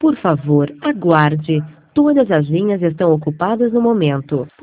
Por favor, aguarde. Todas as linhas estão ocupadas no momento.